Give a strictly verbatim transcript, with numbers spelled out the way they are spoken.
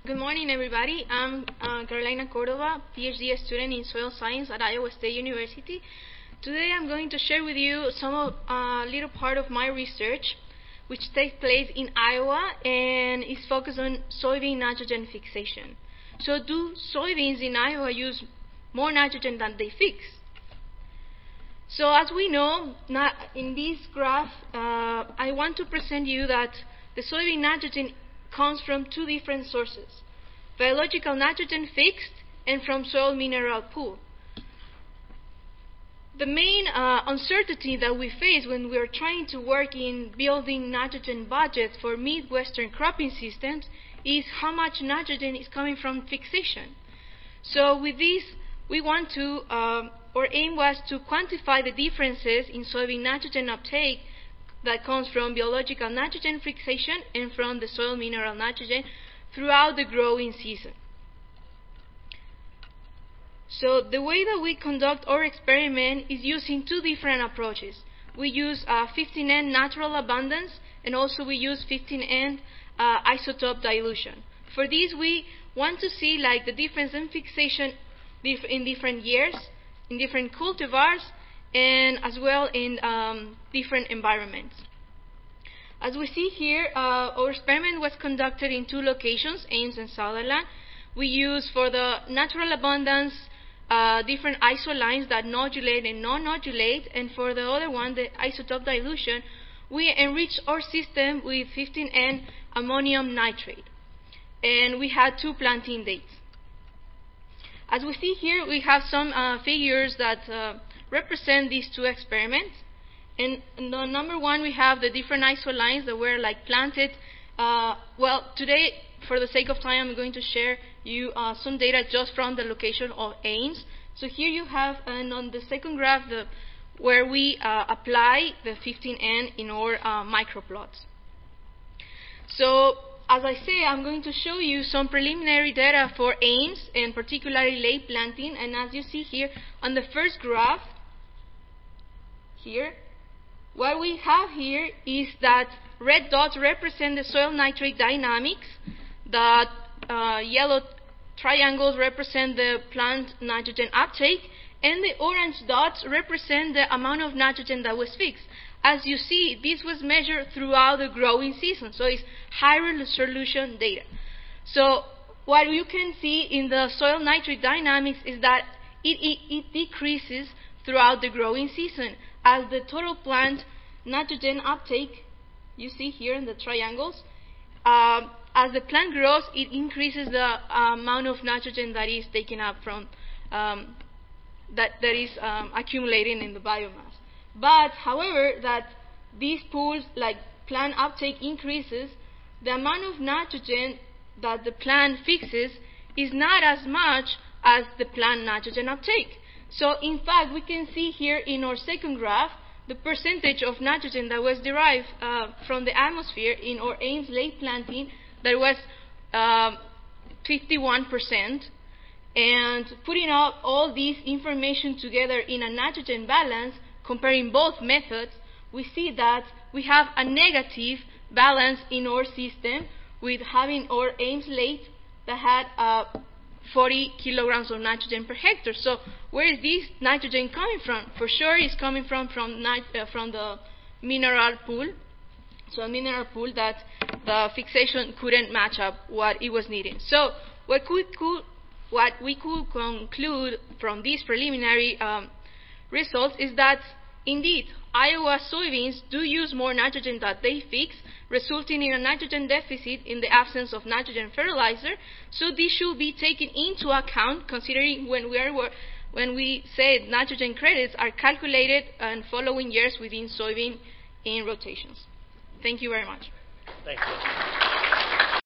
Good morning, everybody. I'm uh, Carolina Cordova, PhD student in soil science at Iowa State University. Today I'm going to share with you some of a uh, little part of my research, which takes place in Iowa and is focused on soybean nitrogen fixation. So, do soybeans in Iowa use more nitrogen than they fix? So, as we know, in this graph, uh, I want to present you that the soybean nitrogen comes from two different sources: biological nitrogen fixed and from soil mineral pool. The main uh, uncertainty that we face when we are trying to work in building nitrogen budgets for Midwestern cropping systems is how much nitrogen is coming from fixation. So with this, we want to, um, our aim was to quantify the differences in soybean nitrogen uptake that comes from biological nitrogen fixation and from the soil mineral nitrogen throughout the growing season. So the way that we conduct our experiment is using two different approaches. We use uh, fifteen N natural abundance, and also we use fifteen N uh, isotope dilution. For this, we want to see like the difference in fixation dif in different years, in different cultivars, and as well in um, different environments. As we see here, uh, our experiment was conducted in two locations, Ames and Sutherland. We used for the natural abundance uh, different isolines that nodulate and non-nodulate, and for the other one, the isotope dilution, we enriched our system with fifteen N ammonium nitrate. And we had two planting dates. As we see here, we have some uh, figures that uh, represent these two experiments. And in the number one, we have the different isolines that were like planted. Uh, well, today, for the sake of time, I'm going to share you uh, some data just from the location of Ames. So here you have, and on the second graph, the, where we uh, apply the fifteen N in our uh, microplots. So, as I say, I'm going to show you some preliminary data for Ames, and particularly late planting. And as you see here on the first graph, here, what we have here is that red dots represent the soil nitrate dynamics, the uh, yellow triangles represent the plant nitrogen uptake, and the orange dots represent the amount of nitrogen that was fixed. As you see, this was measured throughout the growing season, so it's high resolution data. So what you can see in the soil nitrate dynamics is that it, it, it decreases throughout the growing season as the total plant nitrogen uptake, you see here in the triangles, uh, as the plant grows, it increases the uh, amount of nitrogen that is taken up from, um, that, that is um, accumulating in the biomass. But, however, that these pools, like plant uptake increases, the amount of nitrogen that the plant fixes is not as much as the plant nitrogen uptake. So, in fact, we can see here in our second graph the percentage of nitrogen that was derived uh, from the atmosphere in our Ames late planting that was um, fifty-one percent. And putting out all this information together in a nitrogen balance, comparing both methods, we see that we have a negative balance in our system with having our Ames late that had uh, forty kilograms of nitrogen per hectare. So where is this nitrogen coming from? For sure it's coming from from, uh, from the mineral pool. So a mineral pool that the fixation couldn't match up what it was needing. So what, could, could, what we could conclude from these preliminary um, results is that indeed Iowa soybeans do use more nitrogen than they fix, resulting in a nitrogen deficit in the absence of nitrogen fertilizer. So this should be taken into account, considering when we are when we say nitrogen credits are calculated and following years within soybean in rotations. Thank you very much. Thank you.